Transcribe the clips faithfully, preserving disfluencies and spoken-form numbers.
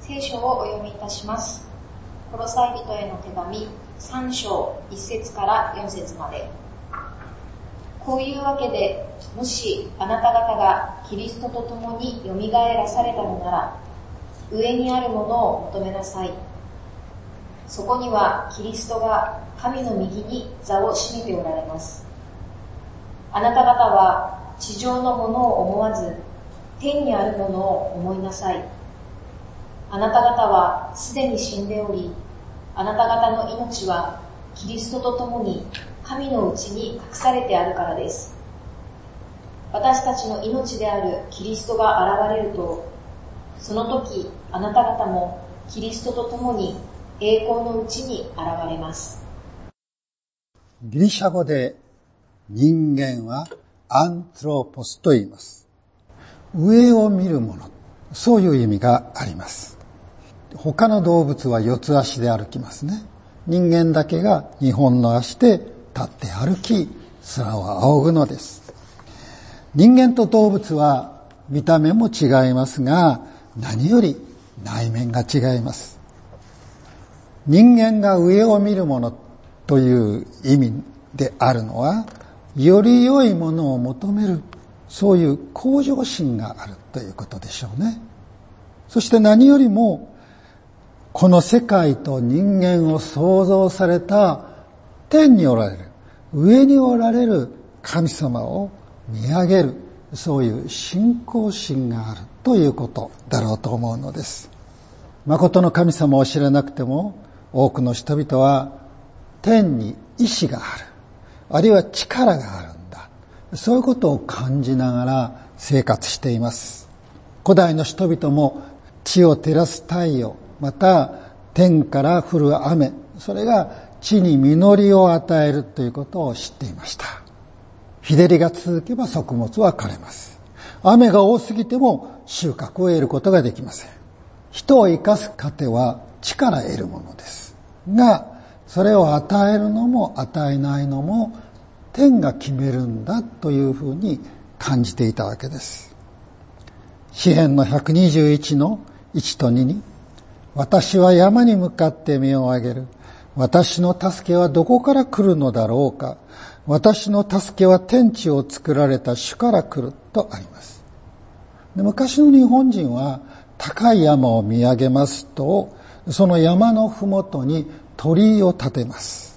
聖書をお読みいたします。コロサイ人への手紙さん章いち節からよん節まで。こういうわけで、もしあなた方がキリストと共によみがえらされたのなら、上にあるものを求めなさい。そこにはキリストが神の右に座を占めておられます。あなた方は地上のものを思わず、天にあるものを思いなさい。あなた方はすでに死んでおり、あなた方の命はキリストと共に神のうちに隠されてあるからです。私たちの命であるキリストが現れると、その時あなた方もキリストと共に栄光のうちに現れます。 ギリシャ語で人間はアントロポスと言います。上を見るもの、そういう意味があります。他の動物は四つ足で歩きますね。人間だけが二本の足で立って歩き、空を仰ぐのです。人間と動物は見た目も違いますが、何より内面が違います。人間が上を見るものという意味であるのは、より良いものを求める、そういう向上心があるということでしょうね。そして何よりも、この世界と人間を創造された天におられる、上におられる神様を見上げる、そういう信仰心があるということだろうと思うのです。誠の神様を知らなくても、多くの人々は天に意志がある、あるいは力があるんだ、そういうことを感じながら生活しています。古代の人々も地を照らす太陽、また天から降る雨、それが地に実りを与えるということを知っていました。日照りが続けば作物は枯れます。雨が多すぎても収穫を得ることができません。人を生かす糧は地から得るものですが、それを与えるのも与えないのも天が決めるんだというふうに感じていたわけです。詩編のひゃくにじゅういちのいちとにに、私は山に向かって目を上げる。私の助けはどこから来るのだろうか。私の助けは天地を作られた主から来るとあります。で、昔の日本人は高い山を見上げますと、その山のふもとに鳥居を建てます。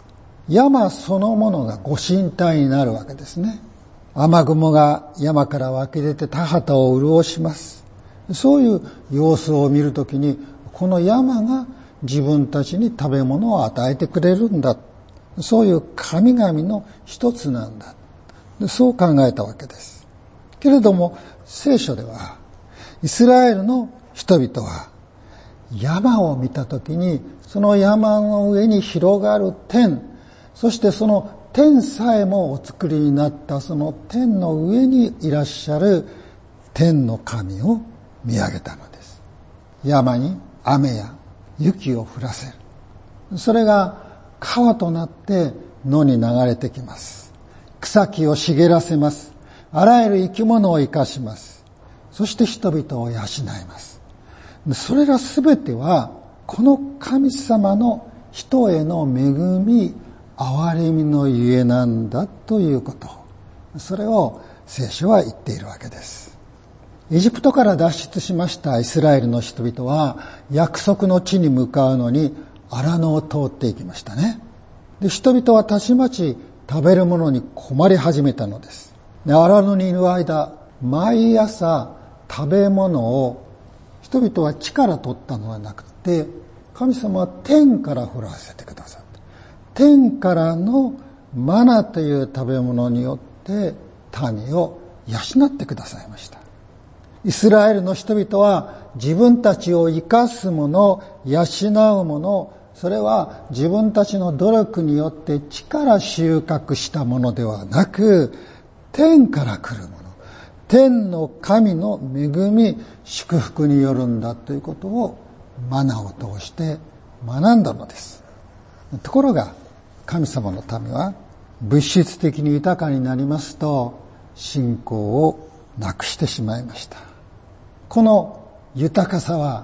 山そのものがご神体になるわけですね。雨雲が山から湧き出て田畑を潤します。そういう様子を見るときに、この山が自分たちに食べ物を与えてくれるんだ。そういう神々の一つなんだ。そう考えたわけです。けれども、聖書では、イスラエルの人々は、山を見たときに、その山の上に広がる天、そしてその天さえもお作りになったその天の上にいらっしゃる天の神を見上げたのです。山に雨や雪を降らせる。それが川となって野に流れてきます。草木を茂らせます。あらゆる生き物を生かします。そして人々を養います。それらすべてはこの神様の人への恵み、憐れみのゆえなんだということ。それを聖書は言っているわけです。エジプトから脱出しましたイスラエルの人々は約束の地に向かうのに荒野を通っていきましたね。で、人々はたちまち食べるものに困り始めたのです。で、荒野にいる間、毎朝食べ物を人々は地から取ったのではなくて、神様は天から降らせてくださった。天からのマナという食べ物によって民を養ってくださいました。イスラエルの人々は自分たちを生かすもの、養うもの、それは自分たちの努力によって地から収穫したものではなく、天から来るもの、天の神の恵み、祝福によるんだということをマナを通して学んだのです。ところが神様の民は物質的に豊かになりますと信仰をなくしてしまいました。この豊かさは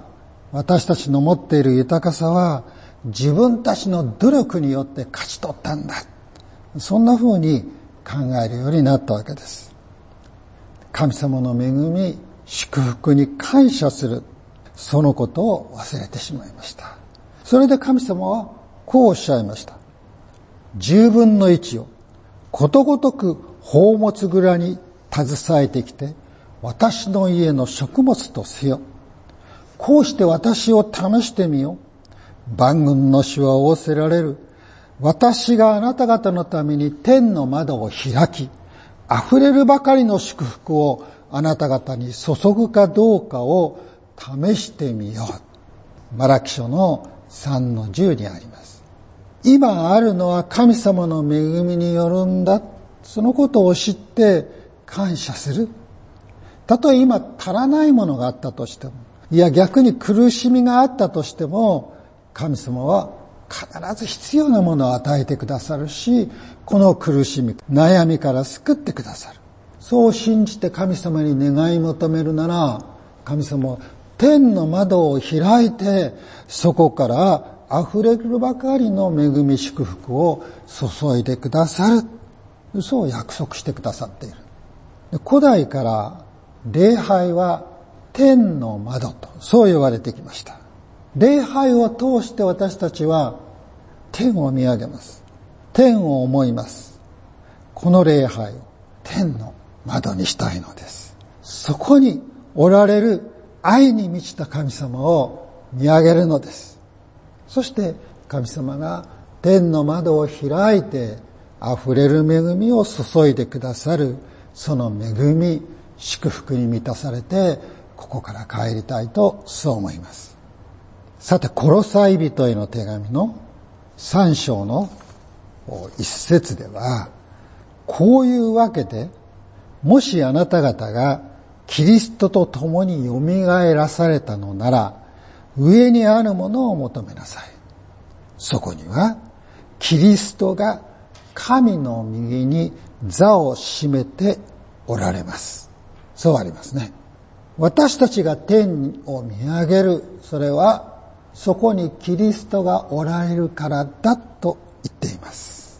私たちの持っている豊かさは自分たちの努力によって勝ち取ったんだ。そんな風に考えるようになったわけです。神様の恵み、祝福に感謝する、そのことを忘れてしまいました。それで神様はこうおっしゃいました。十分の一をことごとく宝物蔵に携えてきて、私の家の食物とせよ。こうして私を試してみよ。万軍の主は仰せられる。私があなた方のために天の窓を開き、溢れるばかりの祝福をあなた方に注ぐかどうかを試してみよう。マラキ書のさんのじゅうにあります。今あるのは神様の恵みによるんだ。そのことを知って感謝する。たとえ今足らないものがあったとしても、いや逆に苦しみがあったとしても、神様は必ず必要なものを与えてくださるし、この苦しみ、悩みから救ってくださる。そう信じて神様に願い求めるなら、神様は天の窓を開いて、そこから溢れるばかりの恵み祝福を注いでくださる。そう約束してくださっている。古代から礼拝は天の窓と、そう言われてきました。礼拝を通して私たちは天を見上げます。天を思います。この礼拝を天の窓にしたいのです。そこにおられる愛に満ちた神様を見上げるのです。そして神様が天の窓を開いて溢れる恵みを注いでくださる、その恵み、祝福に満たされて、ここから帰りたいとそう思います。さて、コロサイ人への手紙のさん章の一節では、こういうわけで、もしあなた方がキリストと共によみがえらされたのなら、上にあるものを求めなさい。そこには、キリストが神の右に座を占めておられます。そうありますね。私たちが天を見上げる、それはそこにキリストがおられるからだと言っています。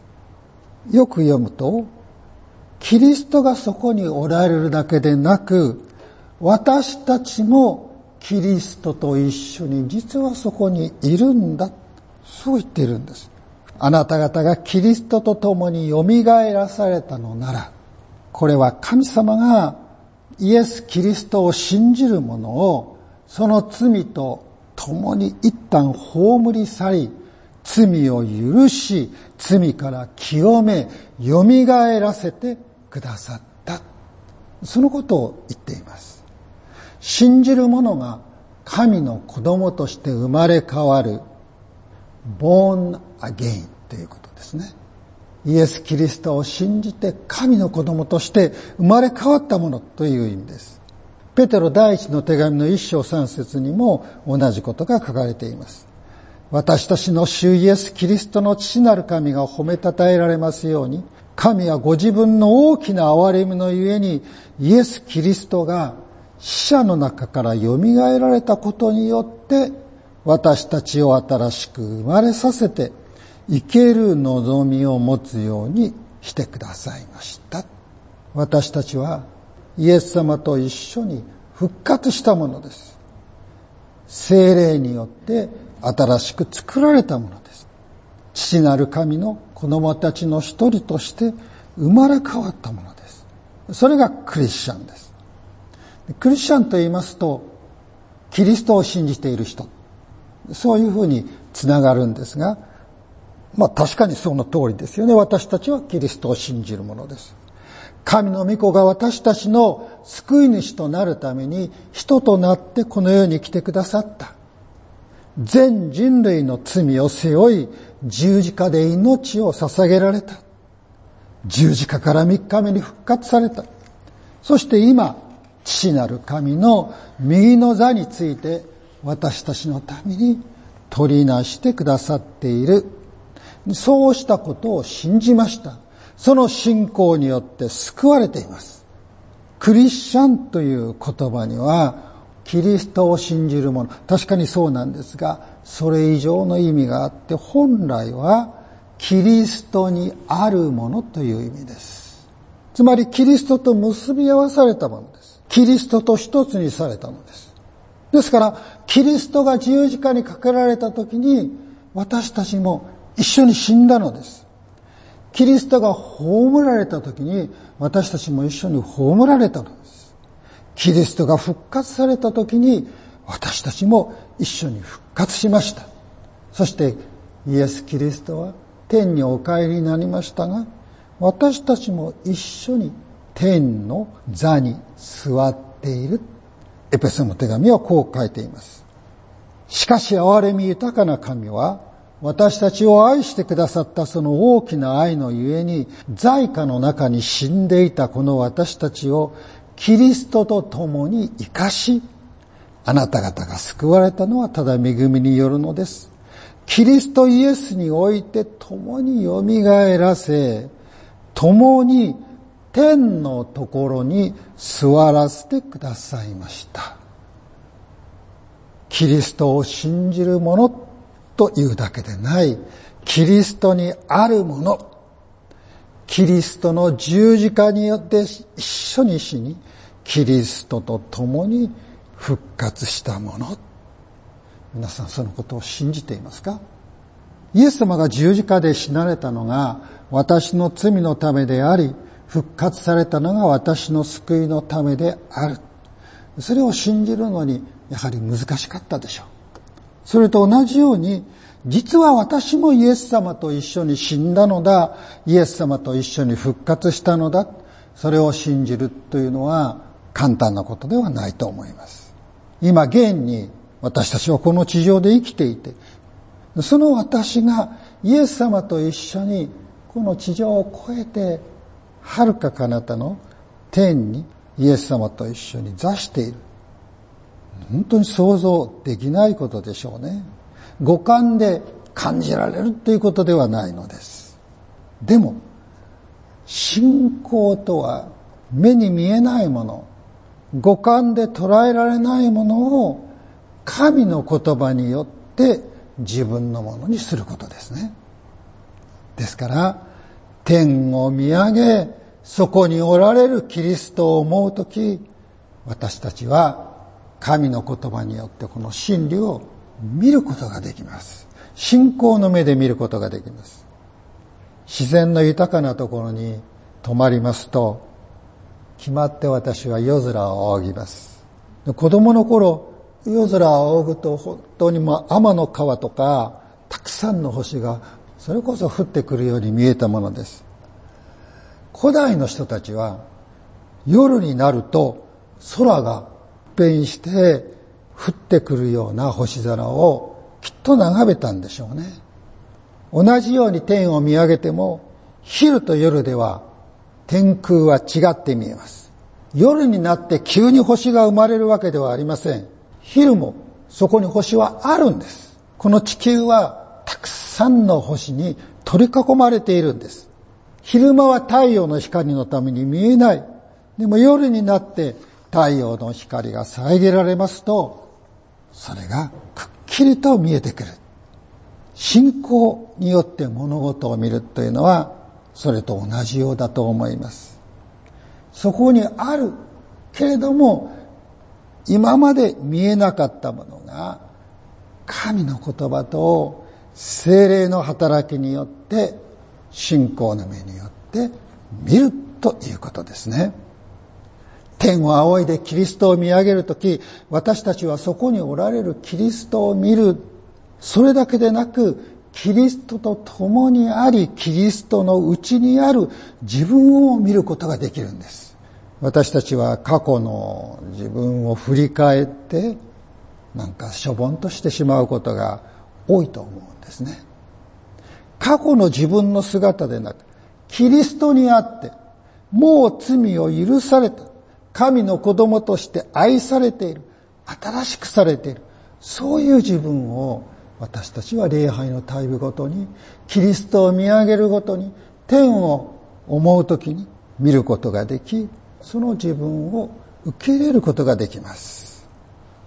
よく読むと、キリストがそこにおられるだけでなく、私たちもキリストと一緒に実はそこにいるんだ。そう言っているんです。あなた方がキリストと共によみがえらされたのなら、これは神様がイエス・キリストを信じる者をその罪と共に一旦葬り去り、罪を許し、罪から清め、よみがえらせてくださった。そのことを言っています。信じる者が神の子供として生まれ変わる、born again ということですね。イエス・キリストを信じて神の子供として生まれ変わったものという意味です。ペテロ第一の手紙の一章三節にも同じことが書かれています。私たちの主イエス・キリストの父なる神が褒めたたえられますように、神はご自分の大きな憐れみのゆえに、イエス・キリストが死者の中からよみがえられたことによって、私たちを新しく生まれさせて、生ける望みを持つようにしてくださいました。私たちはイエス様と一緒に復活したものです。聖霊によって新しく作られたものです。父なる神の子供たちの一人として生まれ変わったものです。それがクリスチャンです。クリスチャンと言いますと、キリストを信じている人、そういうふうにつながるんですが、まあ確かにその通りですよね。私たちはキリストを信じるものです。神の御子が私たちの救い主となるために人となってこの世に来てくださった。全人類の罪を背負い、十字架で命を捧げられた。十字架から三日目に復活された。そして今、父なる神の右の座について私たちのために取りなしてくださっている。そうしたことを信じました。その信仰によって救われています。クリスチャンという言葉にはキリストを信じる者。確かにそうなんですが、それ以上の意味があって、本来はキリストにあるものという意味です。つまりキリストと結び合わされたものです。キリストと一つにされたのです。ですから、キリストが十字架にかけられた時に、私たちも一緒に死んだのです。キリストが葬られた時に、私たちも一緒に葬られたのです。キリストが復活された時に、私たちも一緒に復活しました。そしてイエス・キリストは天にお帰りになりましたが、私たちも一緒に天の座に座っている。エペソの手紙はこう書いています。しかし憐れみ豊かな神は、私たちを愛してくださったその大きな愛のゆえに、罪禍の中に死んでいたこの私たちをキリストと共に生かし、あなた方が救われたのはただ恵みによるのです。キリストイエスにおいて共によみがえらせ、共に天のところに座らせてくださいました。キリストを信じる者というだけでない、キリストにあるもの、キリストの十字架によって一緒に死に、キリストと共に復活したもの。皆さんそのことを信じていますか？イエス様が十字架で死なれたのが私の罪のためであり、復活されたのが私の救いのためである。それを信じるのにやはり難しかったでしょう。それと同じように、実は私もイエス様と一緒に死んだのだ、イエス様と一緒に復活したのだ、それを信じるというのは簡単なことではないと思います。今現に私たちはこの地上で生きていて、その私がイエス様と一緒にこの地上を越えて遥か彼方の天にイエス様と一緒に座している。本当に想像できないことでしょうね。五感で感じられるということではないのです。でも、信仰とは目に見えないもの、五感で捉えられないものを神の言葉によって自分のものにすることですね。ですから、天を見上げ、そこにおられるキリストを思うとき、私たちは神の言葉によってこの真理を見ることができます。信仰の目で見ることができます。自然の豊かなところに泊まりますと、決まって私は夜空を仰ぎます。子供の頃、夜空を仰ぐと本当にもう天の川とかたくさんの星がそれこそ降ってくるように見えたものです。古代の人たちは夜になると空が変して降ってくるような星空をきっと眺めたんでしょうね。同じように天を見上げても昼と夜では天空は違って見えます。夜になって急に星が生まれるわけではありません。昼もそこに星はあるんです。この地球はたくさんの星に取り囲まれているんです。昼間は太陽の光のために見えない。でも夜になって太陽の光が遮られますと、それがくっきりと見えてくる。信仰によって物事を見るというのは、それと同じようだと思います。そこにあるけれども、今まで見えなかったものが、神の言葉と聖霊の働きによって、信仰の目によって見るということですね。天を仰いでキリストを見上げるとき、私たちはそこにおられるキリストを見る。それだけでなく、キリストと共にあり、キリストの内にある自分を見ることができるんです。私たちは過去の自分を振り返って、なんかしょぼんとしてしまうことが多いと思うんですね。過去の自分の姿でなく、キリストにあって、もう罪を許された、神の子供として愛されている、新しくされている、そういう自分を私たちは礼拝のタイムごとに、キリストを見上げるごとに、天を思うときに見ることができ、その自分を受け入れることができます。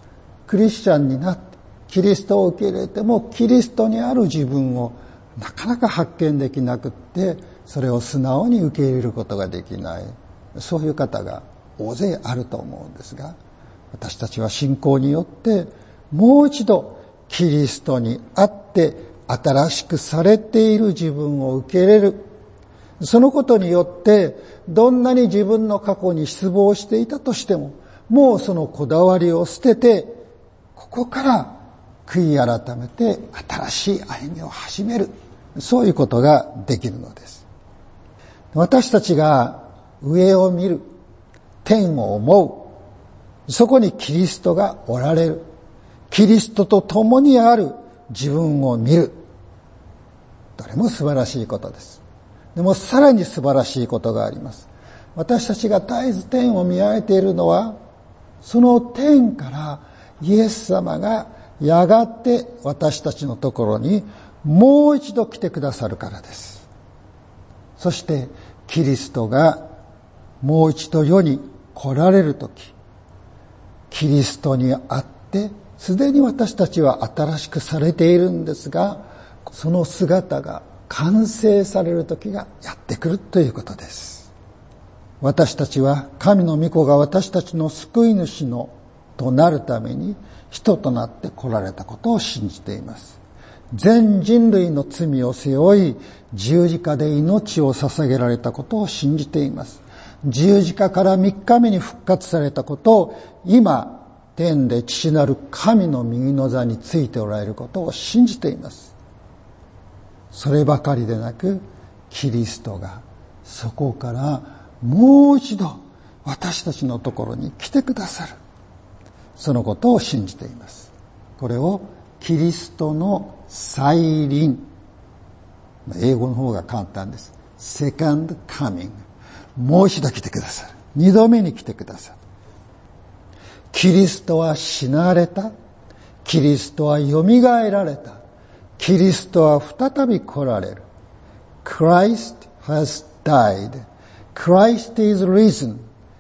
クリスチャンになって、キリストを受け入れても、キリストにある自分をなかなか発見できなくって、それを素直に受け入れることができない。そういう方が大勢あると思うんですが、私たちは信仰によって、もう一度キリストにあって新しくされている自分を受け入れる。そのことによって、どんなに自分の過去に失望していたとしても、もうそのこだわりを捨てて、ここから悔い改めて新しい歩みを始める。そういうことができるのです。私たちが上を見る、天を思う、そこにキリストがおられる。キリストと共にある自分を見る。どれも素晴らしいことです。でもさらに素晴らしいことがあります。私たちが絶えず天を見上げているのは、その天からイエス様がやがて私たちのところにもう一度来てくださるからです。そしてキリストがもう一度世に来られるとき、キリストにあってすでに私たちは新しくされているんですが、その姿が完成される時がやってくるということです。私たちは神の御子が私たちの救い主のとなるために人となって来られたことを信じています。全人類の罪を背負い、十字架で命を捧げられたことを信じています。十字架から三日目に復活されたことを、今天で父なる神の右の座についておられることを信じています。そればかりでなく、キリストがそこからもう一度私たちのところに来てくださる。そのことを信じています。これをキリストの再臨。英語の方が簡単です。セカンドカミング。もう一度来てくださる。二度目に来てくださる。キリストは死なれた。キリストは蘇られた。キリストは再び来られる。Christ has died. Christ is risen.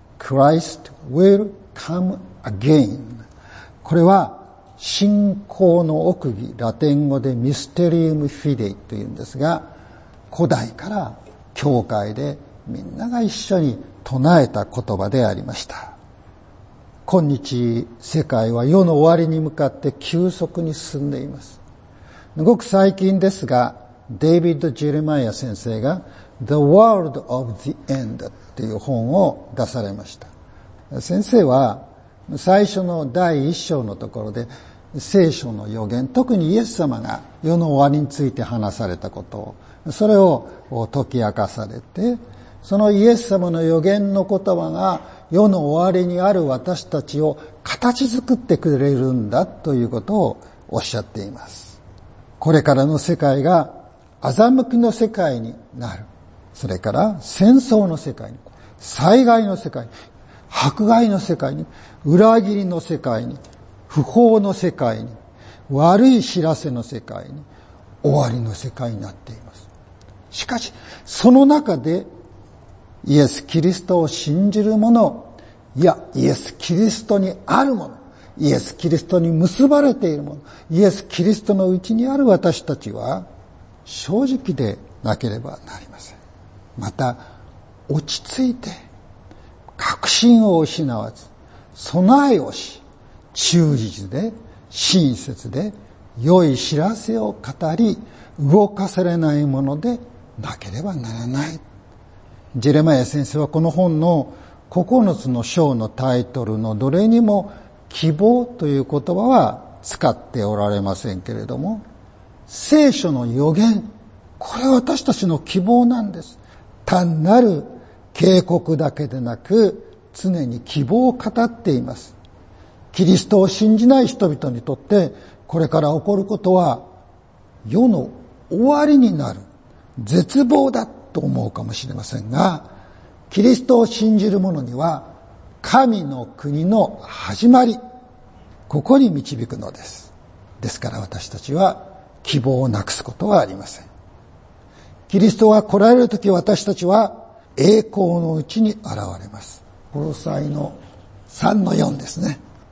Christ will come again. これは信仰の奥義、ラテン語でミステリウムフィデイというんですが、古代から教会でみんなが一緒に唱えた言葉でありました。今日世界は世の終わりに向かって急速に進んでいます。ごく最近ですが、デイビッド・ジェレマイア先生が The World of the End という本を出されました。先生は最初の第一章のところで聖書の予言、特にイエス様が世の終わりについて話されたことを、それを解き明かされて、そのイエス様の予言の言葉が世の終わりにある私たちを形作ってくれるんだということをおっしゃっています。これからの世界が欺きの世界になる。それから戦争の世界に、災害の世界に、迫害の世界に、裏切りの世界に、不法の世界に、悪い知らせの世界に、終わりの世界になっています。しかし、その中でイエス・キリストを信じる者、いや、イエス・キリストにある者、イエス・キリストに結ばれている者、イエス・キリストのうちにある私たちは、正直でなければなりません。また、落ち着いて、確信を失わず、備えをし、忠実で、親切で、良い知らせを語り、動かされないものでなければならない。ジェレマヤ先生はこの本のここのつの章のタイトルのどれにも希望という言葉は使っておられませんけれども、聖書の予言、これは私たちの希望なんです。単なる警告だけでなく、常に希望を語っています。キリストを信じない人々にとって、これから起こることは、世の終わりになる、絶望だと思うかもしれませんが、キリストを信じる者には、神の国の始まり、ここに導くのです。ですから私たちは希望をなくすことはありません。キリストが来られるとき、私たちは栄光のうちに現れます。コロサイのさんのよんですね。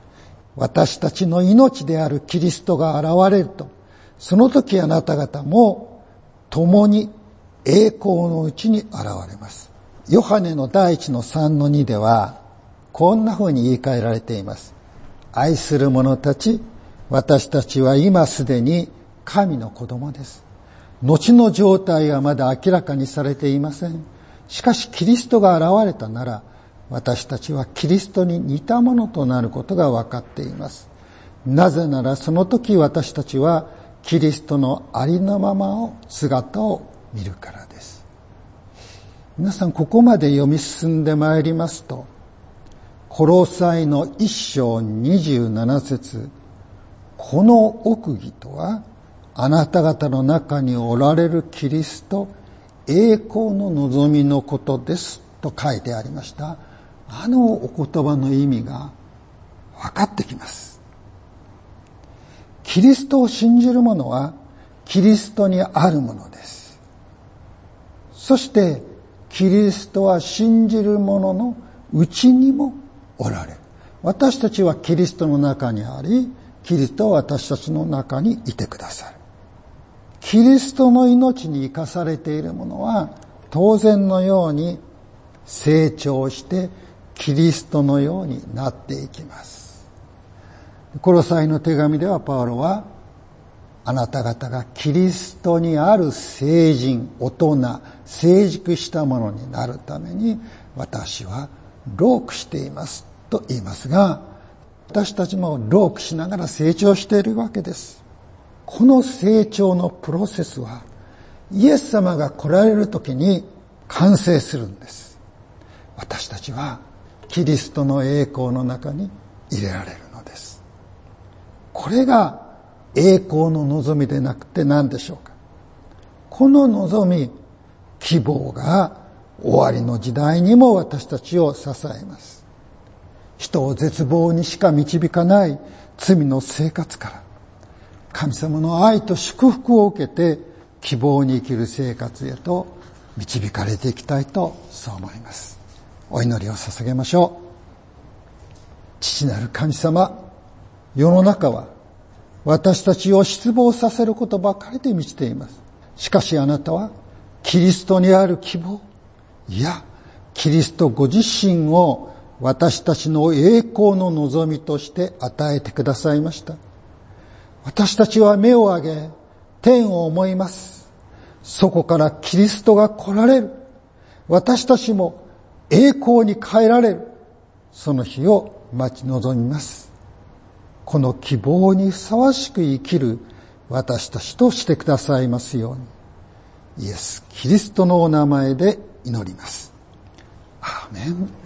私たちの命であるキリストが現れると、その時あなた方も共に栄光のうちに現れます。ヨハネの第一のさんのにでは、こんな風に言い換えられています。愛する者たち、私たちは今すでに神の子供です。後の状態はまだ明らかにされていません。しかしキリストが現れたなら、私たちはキリストに似たものとなることが分かっています。なぜならその時私たちはキリストのありのままを姿を見るからです。皆さん、ここまで読み進んでまいりますと、コロサイの一章にじゅうなな節、この奥義とはあなた方の中におられるキリスト栄光の望みのことですと書いてありました。あのお言葉の意味が分かってきます。キリストを信じる者はキリストにあるものです。そしてキリストは信じる者のうちにもおられる。私たちはキリストの中にあり、キリストは私たちの中にいてくださる。キリストの命に生かされている者は当然のように成長してキリストのようになっていきます。コロサイの手紙ではパウロは、あなた方がキリストにある成人、大人、成熟したものになるために私は労苦していますと言いますが、私たちも労苦しながら成長しているわけです。この成長のプロセスはイエス様が来られる時に完成するんです。私たちはキリストの栄光の中に入れられるのです。これが栄光の望みでなくて何でしょうか。この望み、希望が終わりの時代にも私たちを支えます。人を絶望にしか導かない罪の生活から神様の愛と祝福を受けて希望に生きる生活へと導かれていきたいとそう思います。お祈りを捧げましょう。父なる神様、世の中は私たちを失望させることばかりで満ちています。しかしあなたはキリストにある希望、いやキリストご自身を私たちの栄光の望みとして与えてくださいました。私たちは目を上げ天を思います。そこからキリストが来られる。私たちも栄光に変えられる。その日を待ち望みます。この希望にふさわしく生きる私たちとしてくださいますように、イエス・キリストのお名前で祈ります。アーメン。